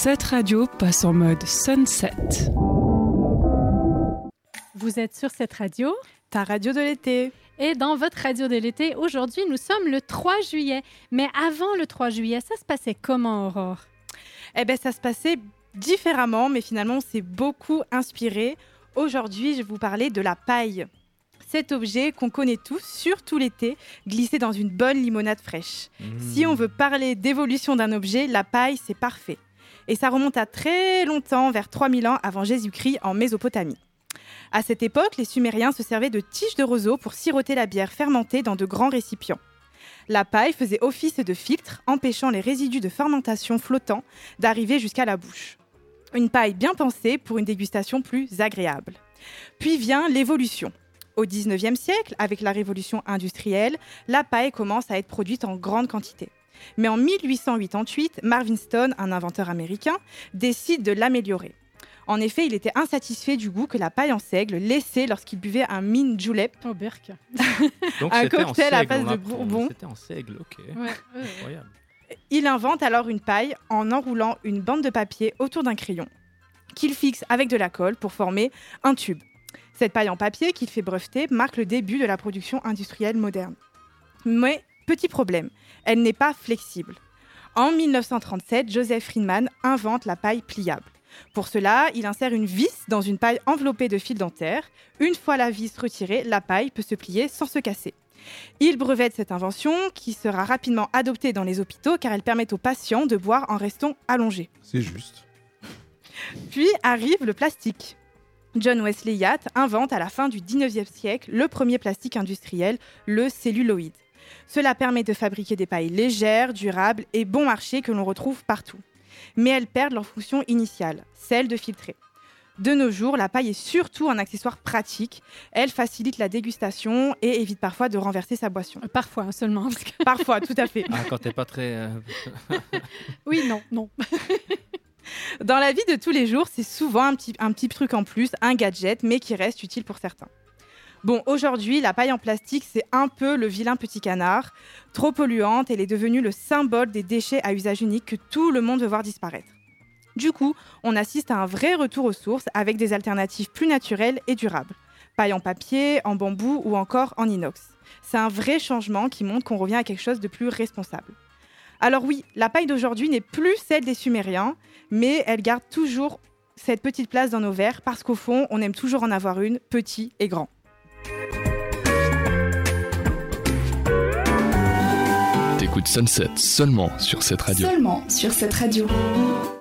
Cette radio passe en mode sunset. Vous êtes sur cette radio, ta radio de l'été. Et dans votre radio de l'été, aujourd'hui, nous sommes le 3 juillet. Mais avant le 3 juillet, ça se passait comment, Aurore? Ça se passait différemment, mais finalement, on s'est beaucoup inspiré. Aujourd'hui, je vais vous parler de la paille. Cet objet qu'on connaît tous, surtout l'été, glissé dans une bonne limonade fraîche. Si on veut parler d'évolution d'un objet, la paille, c'est parfait. Et ça remonte à très longtemps, vers 3000 ans avant Jésus-Christ, en Mésopotamie. À cette époque, les Sumériens se servaient de tiges de roseau pour siroter la bière fermentée dans de grands récipients. La paille faisait office de filtre, empêchant les résidus de fermentation flottants d'arriver jusqu'à la bouche. Une paille bien pensée pour une dégustation plus agréable. Puis vient l'évolution. Au XIXe siècle, avec la révolution industrielle, la paille commence à être produite en grande quantité. Mais en 1888, Marvin Stone, un inventeur américain, décide de l'améliorer. En effet, il était insatisfait du goût que la paille en seigle laissait lorsqu'il buvait un mint julep. Oh, berk. Donc, un c'était cocktail en à seigle, base on de apprend. bourbon. C'était en seigle, ok. Ouais. Incroyable. Il invente alors une paille en enroulant une bande de papier autour d'un crayon qu'il fixe avec de la colle pour former un tube. Cette paille en papier qu'il fait breveter marque le début de la production industrielle moderne. Mais, petit problème, elle n'est pas flexible. En 1937, Joseph Friedman invente la paille pliable. Pour cela, il insère une vis dans une paille enveloppée de fil dentaire. Une fois la vis retirée, la paille peut se plier sans se casser. Il brevette cette invention qui sera rapidement adoptée dans les hôpitaux car elle permet aux patients de boire en restant allongés. C'est juste. Puis arrive le plastique. John Wesley Yates invente à la fin du XIXe siècle le premier plastique industriel, le celluloïd. Cela permet de fabriquer des pailles légères, durables et bon marché que l'on retrouve partout. Mais elles perdent leur fonction initiale, celle de filtrer. De nos jours, la paille est surtout un accessoire pratique. Elle facilite la dégustation et évite parfois de renverser sa boisson. Parfois, seulement. Parce que... Parfois, tout à fait. Ah, quand t'es pas très... Oui, non. Dans la vie de tous les jours, c'est souvent un petit truc en plus, un gadget, mais qui reste utile pour certains. Bon, aujourd'hui, la paille en plastique, c'est un peu le vilain petit canard. Trop polluante, elle est devenue le symbole des déchets à usage unique que tout le monde veut voir disparaître. Du coup, on assiste à un vrai retour aux sources avec des alternatives plus naturelles et durables. Paille en papier, en bambou ou encore en inox. C'est un vrai changement qui montre qu'on revient à quelque chose de plus responsable. Alors oui, la paille d'aujourd'hui n'est plus celle des Sumériens, mais elle garde toujours cette petite place dans nos verres parce qu'au fond, on aime toujours en avoir une, petit et grand. T'écoutes Sunset seulement sur cette radio. Seulement sur cette radio.